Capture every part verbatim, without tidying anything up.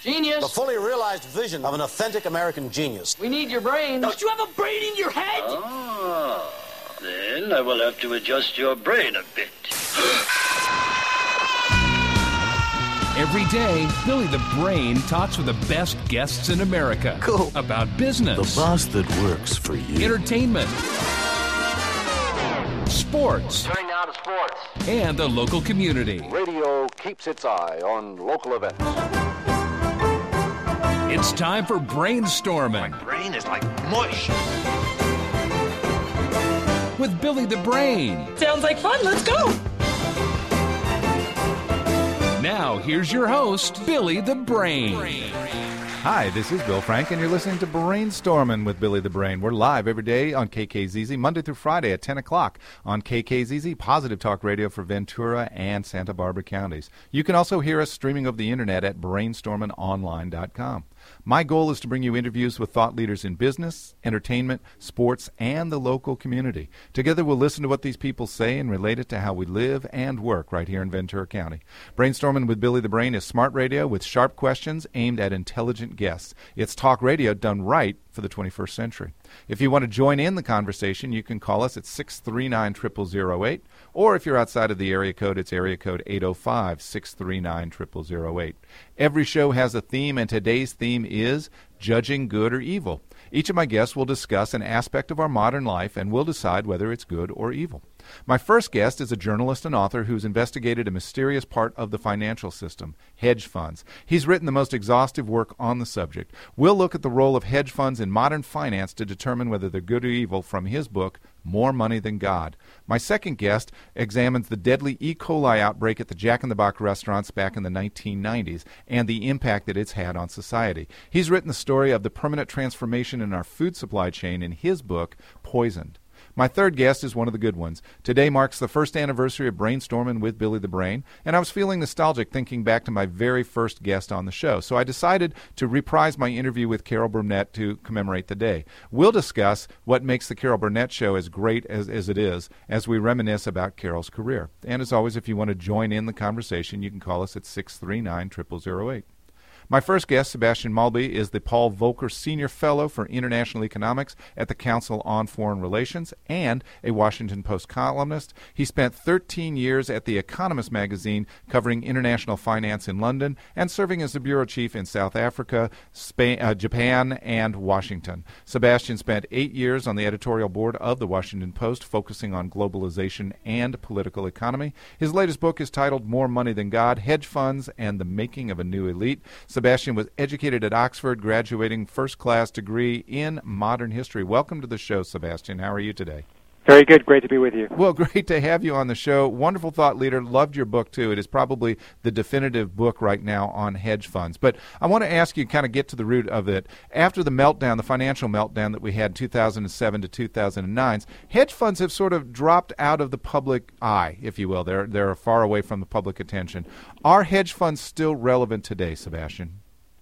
Genius. The fully realized vision of an authentic American genius. We need your brain. Don't you have a brain in your head? Ah, then I will have to adjust your brain a bit. Every day, Billy the Brain talks with the best guests in America. Cool. About business. The boss that works for you. Entertainment. Sports. Turning now to sports. And the local community. Radio keeps its eye on local events. It's time for Brainstorming. My brain is like mush. With Billy the Brain. Sounds like fun. Let's go. Now, here's your host, Billy the Brain. Hi, this is Bill Frank, and you're listening to Brainstorming with Billy the Brain. We're live every day on K K Z Z, Monday through Friday at ten o'clock on K K Z Z, Positive Talk Radio for Ventura and Santa Barbara counties. You can also hear us streaming over the internet at brainstorming online dot com. My goal is to bring you interviews with thought leaders in business, entertainment, sports, and the local community. Together we'll listen to what these people say and relate it to how we live and work right here in Ventura County. Brainstorming with Billy the Brain is smart radio with sharp questions aimed at intelligent guests. It's talk radio done right for the twenty-first century. If you want to join in the conversation, you can call us at six three nine, zero zero zero eight, or if you're outside of the area code, it's area code eight oh five, six three nine, zero zero zero eight. Every show has a theme, and today's theme is judging good or evil. Each of my guests will discuss an aspect of our modern life, and we'll decide whether it's good or evil. My first guest is a journalist and author who's investigated a mysterious part of the financial system, hedge funds. He's written the most exhaustive work on the subject. We'll look at the role of hedge funds in modern finance to determine whether they're good or evil from his book, More Money Than God. My second guest examines the deadly E. coli outbreak at the Jack in the Box restaurants back in the nineteen nineties and the impact that it's had on society. He's written the story of the permanent transformation in our food supply chain in his book, Poisoned. My third guest is one of the good ones. Today marks the first anniversary of Brainstorming with Billy the Brain, and I was feeling nostalgic thinking back to my very first guest on the show, so I decided to reprise my interview with Carol Burnett to commemorate the day. We'll discuss what makes the Carol Burnett Show as great as, as it is as we reminisce about Carol's career. And as always, if you want to join in the conversation, you can call us at six three nine, zero zero zero eight. My first guest, Sebastian Mulby, is the Paul Volcker Senior Fellow for International Economics at the Council on Foreign Relations and a Washington Post columnist. He spent thirteen years at The Economist magazine covering international finance in London and serving as the bureau chief in South Africa, Spain, uh, Japan, and Washington. Sebastian spent eight years on the editorial board of the Washington Post, focusing on globalization and political economy. His latest book is titled More Money Than God, Hedge Funds and the Making of a New Elite. Sebastian was educated at Oxford, graduating first-class degree in modern history. Welcome to the show, Sebastian. How are you today? Very good. Great to be with you. Well, great to have you on the show. Wonderful thought leader. Loved your book, too. It is probably the definitive book right now on hedge funds. But I want to ask you, kind of get to the root of it. After the meltdown, the financial meltdown that we had in two thousand seven to two thousand nine, hedge funds have sort of dropped out of the public eye, if you will. They're, they're far away from the public attention. Are hedge funds still relevant today, Sebastian?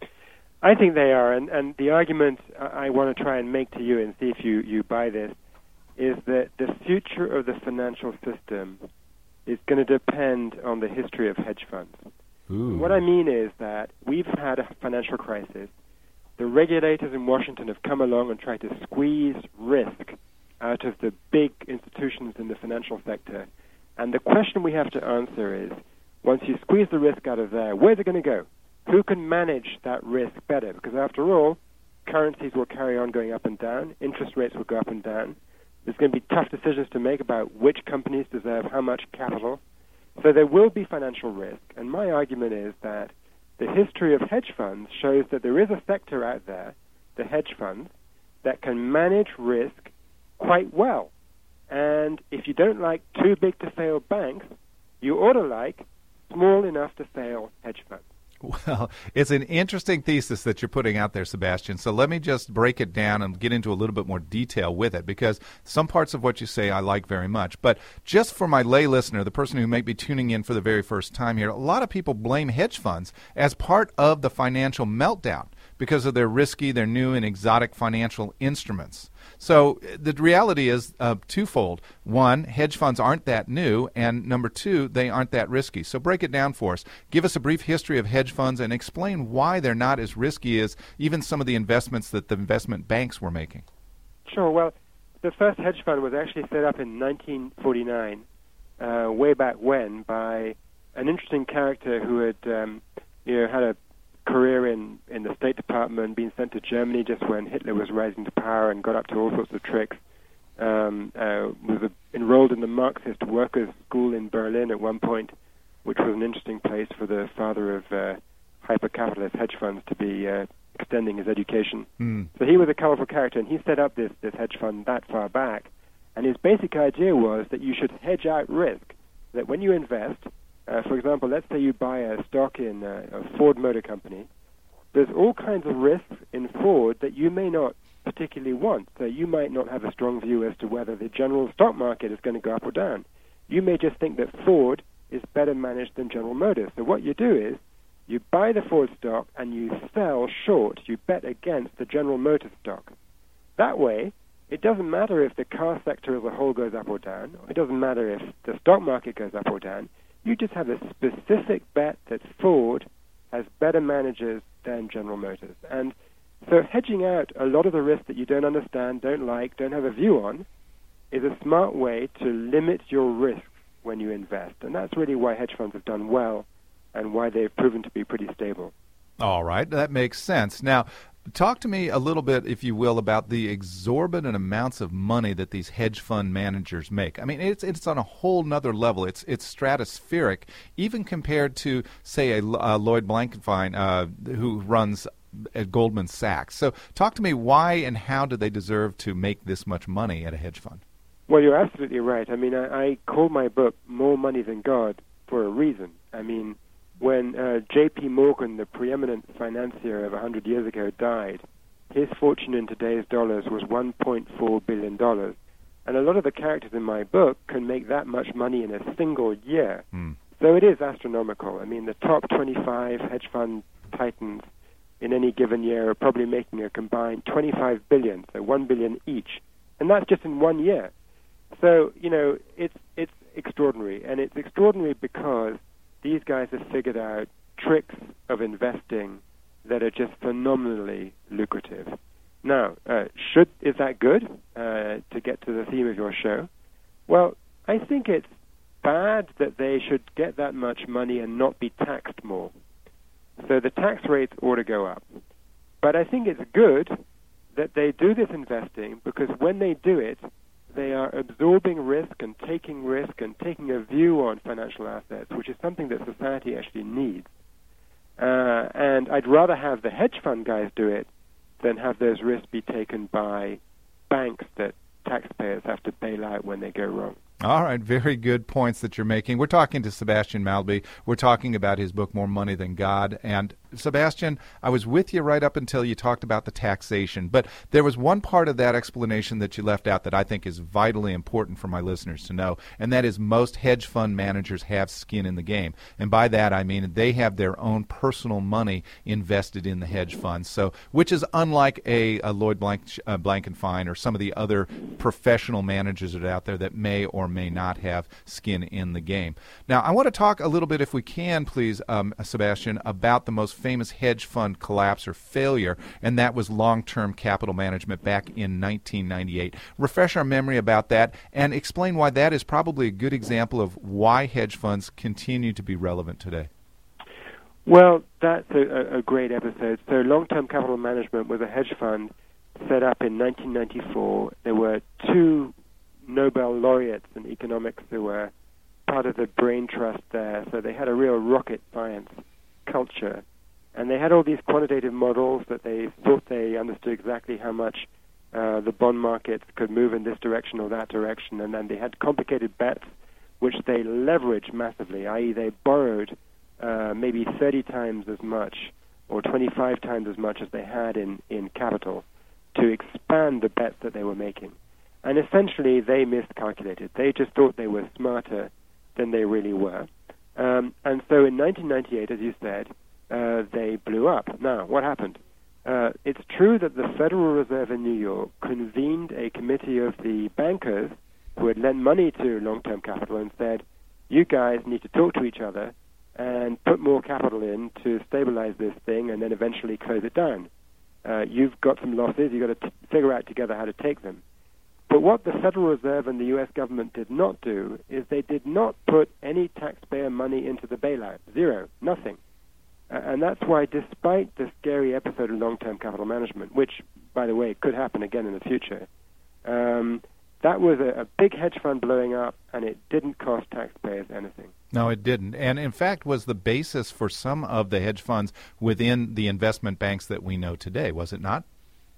I think they are. And, and the argument I want to try and make to you and see if you, you buy this is that the future of the financial system is going to depend on the history of hedge funds. Ooh. What I mean is that we've had a financial crisis. The regulators in Washington have come along and tried to squeeze risk out of the big institutions in the financial sector. And the question we have to answer is, once you squeeze the risk out of there, where's it going to go? Who can manage that risk better? Because after all, currencies will carry on going up and down. Interest rates will go up and down. There's going to be tough decisions to make about which companies deserve how much capital. So there will be financial risk. And my argument is that the history of hedge funds shows that there is a sector out there, the hedge funds, that can manage risk quite well. And if you don't like too big to fail banks, you ought to like small enough to fail hedge funds. Well, it's an interesting thesis that you're putting out there, Sebastian. So let me just break it down and get into a little bit more detail with it, because some parts of what you say I like very much. But just for my lay listener, the person who may be tuning in for the very first time here, a lot of people blame hedge funds as part of the financial meltdown. because of their risky, their new and exotic financial instruments. So the reality is uh, twofold. One, hedge funds aren't that new, and number two, they aren't that risky. So break it down for us. Give us a brief history of hedge funds and explain why they're not as risky as even some of the investments that the investment banks were making. Sure. Well, the first hedge fund was actually set up in nineteen forty-nine, uh, way back when, by an interesting character who had um, you know, had a career in, in the State Department, being sent to Germany just when Hitler was rising to power and got up to all sorts of tricks. Um, uh, was a, enrolled in the Marxist Workers' School in Berlin at one point, which was an interesting place for the father of uh, hyper-capitalist hedge funds to be uh, extending his education. Mm. So he was a colorful character, and he set up this, this hedge fund that far back. And his basic idea was that you should hedge out risk, that when you invest, Uh, for example, let's say you buy a stock in uh, a Ford Motor Company. There's all kinds of risks in Ford that you may not particularly want. So you might not have a strong view as to whether the general stock market is going to go up or down. You may just think that Ford is better managed than General Motors. So what you do is you buy the Ford stock and you sell short. You bet against the General Motors stock. That way, it doesn't matter if the car sector as a whole goes up or down. It doesn't matter if the stock market goes up or down. You just have a specific bet that Ford has better managers than General Motors. And so hedging out a lot of the risk that you don't understand, don't like, don't have a view on, is a smart way to limit your risk when you invest. And that's really why hedge funds have done well and why they've proven to be pretty stable. All right, that makes sense. Now, talk to me a little bit, if you will, about the exorbitant amounts of money that these hedge fund managers make. I mean, it's it's on a whole nother level. It's it's stratospheric, even compared to, say, a, a Lloyd Blankfein, uh, who runs at Goldman Sachs. So talk to me, why and how do they deserve to make this much money at a hedge fund? Well, you're absolutely right. I mean, I, I call my book More Money Than God for a reason. I mean, when uh, J P Morgan, the preeminent financier of one hundred years ago, died, his fortune in today's dollars was one point four billion dollars. And a lot of the characters in my book can make that much money in a single year. Mm. So it is astronomical. I mean, the top twenty-five hedge fund titans in any given year are probably making a combined twenty-five billion dollars, so one billion dollars each. And that's just in one year. So, you know, it's it's extraordinary. And it's extraordinary because these guys have figured out tricks of investing that are just phenomenally lucrative. Now, uh, should is that good, uh, to get to the theme of your show? Well, I think it's bad that they should get that much money and not be taxed more. So the tax rates ought to go up. But I think it's good that they do this investing, because when they do it, they are absorbing risk and taking risk and taking a view on financial assets, which is something that society actually needs. Uh, and I'd rather have the hedge fund guys do it than have those risks be taken by banks that taxpayers have to bail out when they go wrong. All right, very good points that you're making. We're talking to Sebastian Mallaby. We're talking about his book, More Money Than God. And Sebastian, I was with you right up until you talked about the taxation. But there was one part of that explanation that you left out that I think is vitally important for my listeners to know, and that is most hedge fund managers have skin in the game. And by that, I mean they have their own personal money invested in the hedge funds, so which is unlike a, a Lloyd Blank, uh, Blankfein or some of the other professional managers that are out there that may or may not have skin in the game. Now, I want to talk a little bit, if we can, please, um, Sebastian, about the most famous hedge fund collapse or failure, and that was Long-Term Capital Management back in nineteen ninety-eight. Refresh our memory about that and explain why that is probably a good example of why hedge funds continue to be relevant today. Well, that's a, a great episode. So Long-Term Capital Management was a hedge fund set up in nineteen ninety-four. There were two Nobel laureates in economics who were part of the brain trust there, so they had a real rocket science culture. And they had all these quantitative models that they thought they understood exactly how much uh, the bond markets could move in this direction or that direction, and then they had complicated bets which they leveraged massively, that is they borrowed uh, maybe thirty times as much or twenty-five times as much as they had in, in capital to expand the bets that they were making. And essentially, they miscalculated. They just thought they were smarter than they really were. Um, and so in nineteen ninety-eight, as you said, uh, they blew up. Now, what happened? Uh, it's true that the Federal Reserve in New York convened a committee of the bankers who had lent money to long-term capital and said, you guys need to talk to each other and put more capital in to stabilize this thing and then eventually close it down. Uh, you've got some losses, you've got to t- figure out together how to take them. But what the Federal Reserve and the U S government did not do is they did not put any taxpayer money into the bailout. Zero. Nothing. Uh, and that's why, despite the scary episode of long-term capital management, which, by the way, could happen again in the future, um, that was a, a big hedge fund blowing up, and it didn't cost taxpayers anything. No, it didn't. And, in fact, was the basis for some of the hedge funds within the investment banks that we know today, was it not?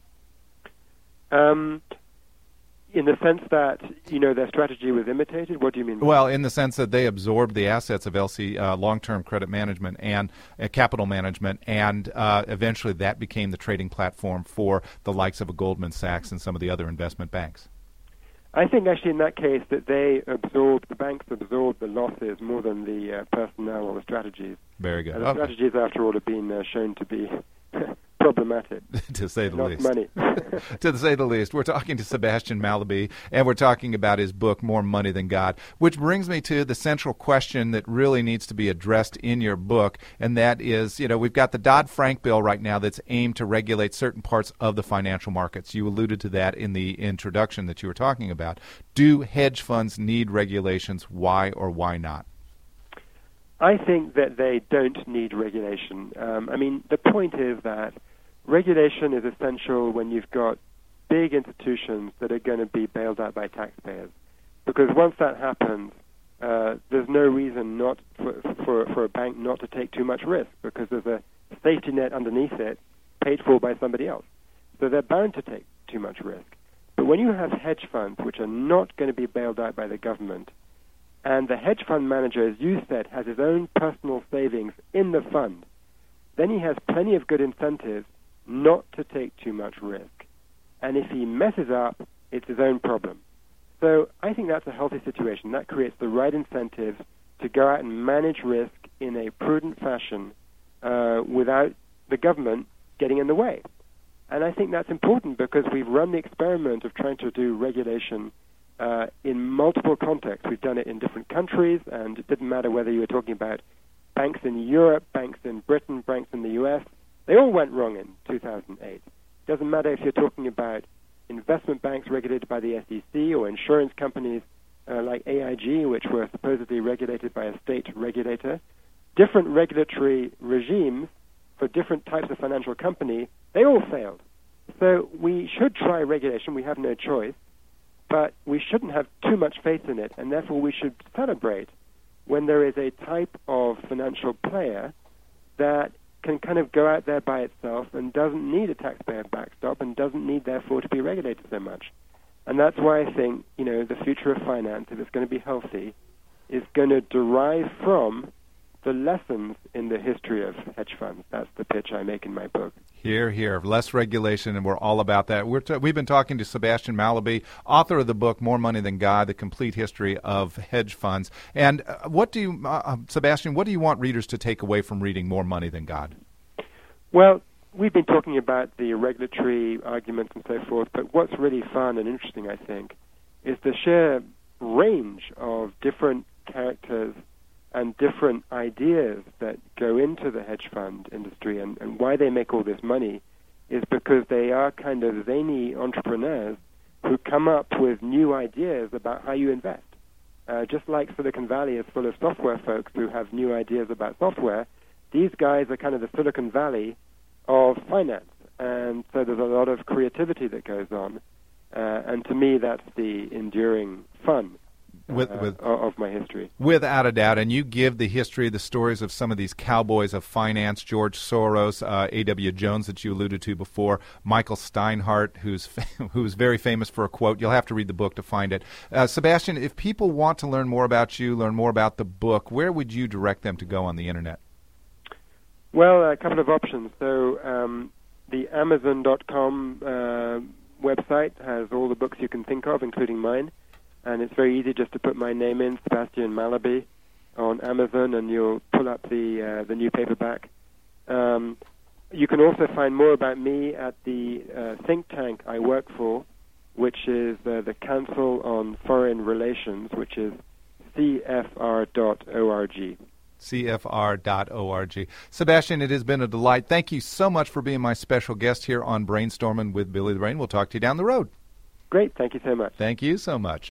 Um... In the sense that, you know, their strategy was imitated? What do you mean? Well, in the sense that they absorbed the assets of L C, uh, long-term credit management and uh, capital management, and uh, eventually that became the trading platform for the likes of a Goldman Sachs and some of the other investment banks. I think actually in that case that they absorbed, the banks absorbed the losses more than the uh, personnel or the strategies. Very good. Uh, the okay. strategies, after all, have been uh, shown to be problematic. to say the Not least. money. to say the least. We're talking to Sebastian Mallaby, and we're talking about his book, More Money Than God, which brings me to the central question that really needs to be addressed in your book, and that is, you know, we've got the Dodd-Frank bill right now that's aimed to regulate certain parts of the financial markets. You alluded to that in the introduction that you were talking about. Do hedge funds need regulations? Why or why not? I think that they don't need regulation. Um, I mean, the point is that regulation is essential when you've got big institutions that are going to be bailed out by taxpayers. Because once that happens, uh, there's no reason not for, for, for a bank not to take too much risk, because there's a safety net underneath it paid for by somebody else. So they're bound to take too much risk. But when you have hedge funds which are not going to be bailed out by the government, and the hedge fund manager, as you said, has his own personal savings in the fund, then he has plenty of good incentives not to take too much risk. And if he messes up, it's his own problem. So I think that's a healthy situation. That creates the right incentives to go out and manage risk in a prudent fashion uh, without the government getting in the way. And I think that's important because we've run the experiment of trying to do regulation Uh, in multiple contexts. We've done it in different countries, and it didn't matter whether you were talking about banks in Europe, banks in Britain, banks in the U S. They all went wrong in two thousand eight. It doesn't matter if you're talking about investment banks regulated by the S E C or insurance companies uh, like A I G, which were supposedly regulated by a state regulator. Different regulatory regimes for different types of financial company, they all failed. So we should try regulation. We have no choice. But we shouldn't have too much faith in it, and therefore we should celebrate when there is a type of financial player that can kind of go out there by itself and doesn't need a taxpayer backstop and doesn't need, therefore, to be regulated so much. And that's why I think, you know, the future of finance, if it's going to be healthy, is going to derive from the lessons in the history of hedge funds. That's the pitch I make in my book. Here, here. Less regulation, and we're all about that. We're t- we've been talking to Sebastian Mallaby, author of the book More Money Than God, The Complete History of Hedge Funds. And uh, what do you, uh, Sebastian, what do you want readers to take away from reading More Money Than God? Well, we've been talking about the regulatory arguments and so forth, but what's really fun and interesting, I think, is the sheer range of different characters and different ideas that go into the hedge fund industry, and, and why they make all this money is because they are kind of zany entrepreneurs who come up with new ideas about how you invest. Uh, just like Silicon Valley is full of software folks who have new ideas about software, these guys are kind of the Silicon Valley of finance. And so there's a lot of creativity that goes on. Uh, and to me, that's the enduring fun With, uh, with, of my history. Without a doubt. And you give the history, the stories of some of these cowboys of finance, George Soros, uh, A W Jones that you alluded to before, Michael Steinhardt, who's fa- who's very famous for a quote. You'll have to read the book to find it. Uh, Sebastian, if people want to learn more about you, learn more about the book, where would you direct them to go on the Internet? Well, a couple of options. So um, the Amazon dot com uh, website has all the books you can think of, including mine. And it's very easy just to put my name in, Sebastian Mallaby, on Amazon, and you'll pull up the uh, the new paperback. Um, you can also find more about me at the uh, think tank I work for, which is uh, the Council on Foreign Relations, which is C F R dot org. C F R dot org. Sebastian, it has been a delight. Thank you so much for being my special guest here on Brainstorming with Billy the Brain. We'll talk to you down the road. Great. Thank you so much. Thank you so much.